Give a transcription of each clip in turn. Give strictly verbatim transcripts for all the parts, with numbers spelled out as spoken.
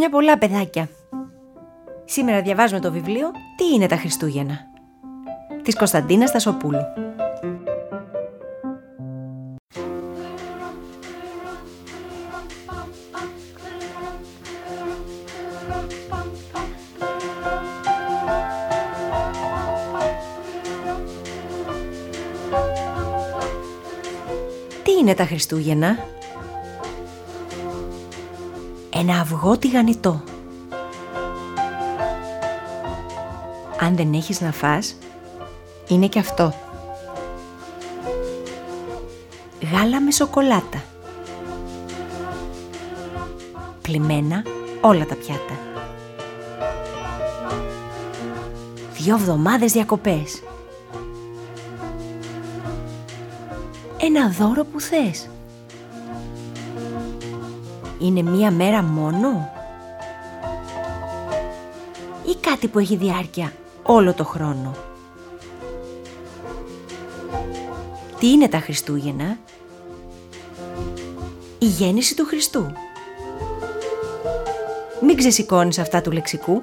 Χρόνια πολλά, παιδάκια. Σήμερα διαβάζουμε το βιβλίο «Τι είναι τα Χριστούγεννα» της Κωνσταντίνας Τασοπούλου. Τι είναι τα Χριστούγεννα? Ένα αυγό τηγανιτό. Αν δεν έχεις να φας, είναι και αυτό. Γάλα με σοκολάτα. Πλημμένα όλα τα πιάτα. Δυο εβδομάδες διακοπές. Ένα δώρο που θες. Είναι μία μέρα μόνο? Ή κάτι που έχει διάρκεια όλο το χρόνο? Τι είναι τα Χριστούγεννα? Η γέννηση του Χριστού. Μην ξεσηκώνεις αυτά του λεξικού.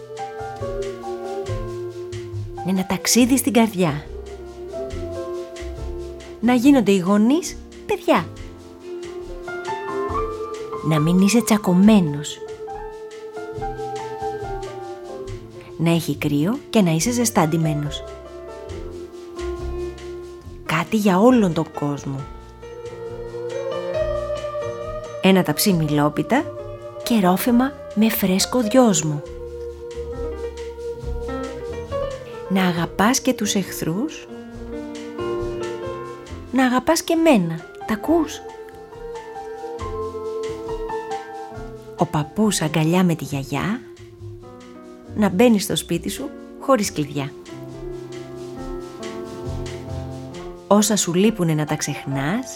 Είναι ένα ταξίδι στην καρδιά. Να γίνονται οι γονείς παιδιά. Να μην είσαι τσακωμένος. Να έχει κρύο και να είσαι ζεστά ντυμένος. Κάτι για όλον τον κόσμο. Ένα ταψί μιλόπιτα και ρόφημα με φρέσκο δυόσμο. Να αγαπάς και τους εχθρούς. Να αγαπάς και μένα. Τ' ακούς? Ο παππούς αγκαλιά με τη γιαγιά. Να μπαίνεις στο σπίτι σου χωρίς κλειδιά. Όσα σου λείπουνε να τα ξεχνάς.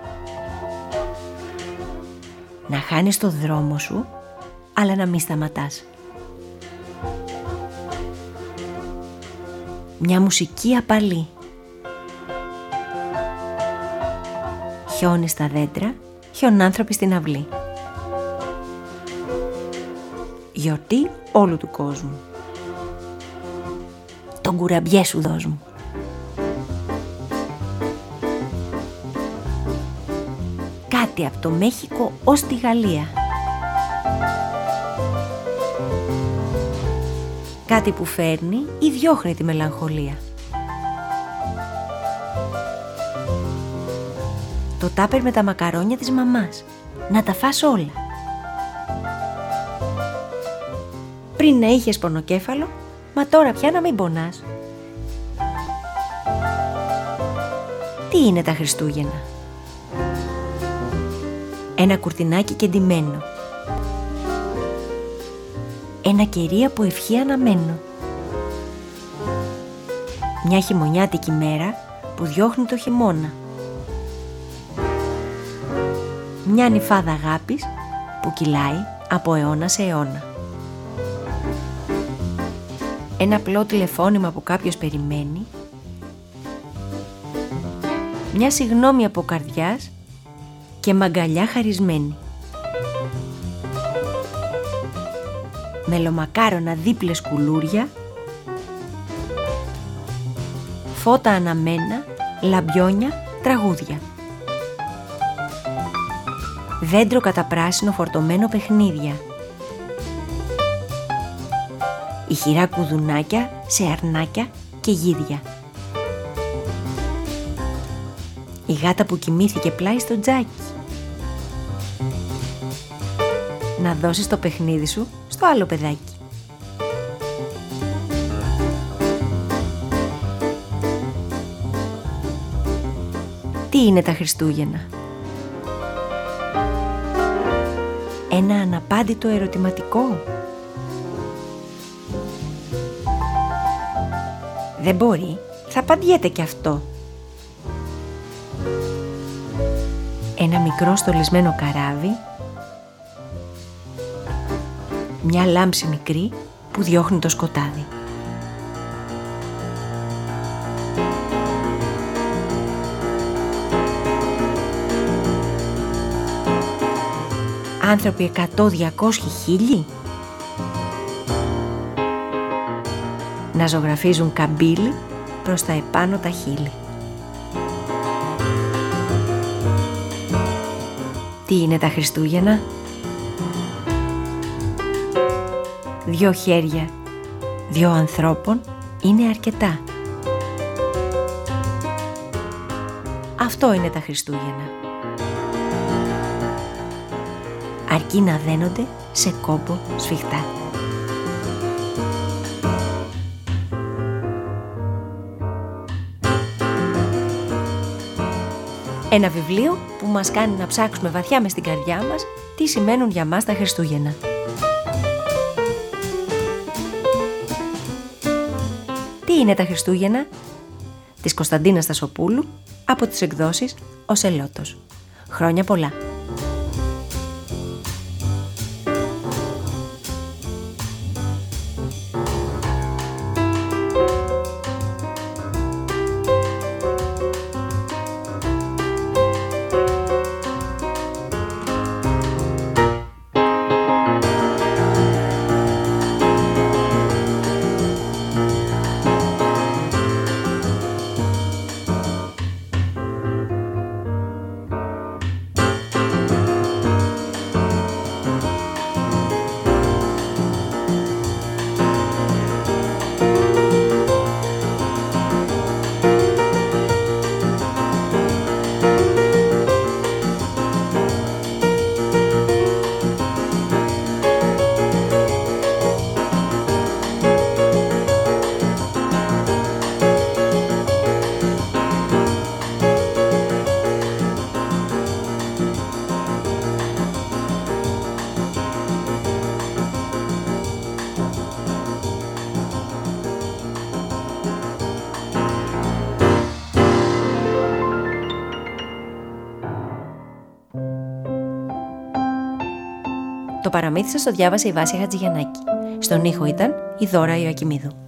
Να χάνεις το δρόμο σου, αλλά να μη σταματάς. Μια μουσική απαλή. Χιόνι στα δέντρα, χιονάνθρωποι στην αυλή. Γιορτή όλου του κόσμου. Τον κουραμπιέ σου δώσ' μου. Κάτι από το Μέχικο ως τη Γαλλία. Κάτι που φέρνει ή διώχνει τη μελαγχολία. Το τάπερ με τα μακαρόνια της μαμάς. Να τα φας όλα. Πριν να είχες πονοκέφαλο, μα τώρα πια να μην πονάς. Τι είναι τα Χριστούγεννα? Ένα κουρτινάκι κεντυμένο. Ένα κερί από ευχή αναμένο. Μια χειμωνιάτικη μέρα που διώχνει το χειμώνα. Μια νυφάδα αγάπης που κυλάει από αιώνα σε αιώνα. Ένα απλό τηλεφώνημα που κάποιος περιμένει. Μια συγγνώμη από καρδιάς και μαγκαλιά χαρισμένη. Μελομακάρονα δίπλες κουλούρια. Φώτα αναμένα, λαμπιόνια, τραγούδια. Δέντρο καταπράσινο φορτωμένο παιχνίδια. Ηχηρά κουδουνάκια σε αρνάκια και γίδια. Η γάτα που κοιμήθηκε πλάι στο τζάκι. Να δώσεις το παιχνίδι σου στο άλλο παιδάκι. Τι είναι τα Χριστούγεννα? Ένα αναπάντητο ερωτηματικό. Δεν μπορεί, θα απαντιέται κι αυτό. Ένα μικρό στολισμένο καράβι. Μια λάμψη μικρή που διώχνει το σκοτάδι. Άνθρωποι εκατό, διακόσια, χίλιοι. Να ζωγραφίζουν καμπύλη προς τα επάνω τα χείλη. Τι είναι τα Χριστούγεννα? Δυο χέρια, δυο ανθρώπων είναι αρκετά. Αυτό είναι τα Χριστούγεννα. Αρκεί να δένονται σε κόμπο σφιχτά. Ένα βιβλίο που μας κάνει να ψάξουμε βαθιά μες στην καρδιά μας τι σημαίνουν για μας τα Χριστούγεννα. Τι είναι τα Χριστούγεννα? Της Κωνσταντίνας Στασοπούλου, από τις εκδόσεις Ο Σελότος. Χρόνια πολλά! Το παραμύθι σας το διάβασε η Βάσια Χατζηγιαννάκη. Στον ήχο ήταν η Δώρα Ιωακημίδου.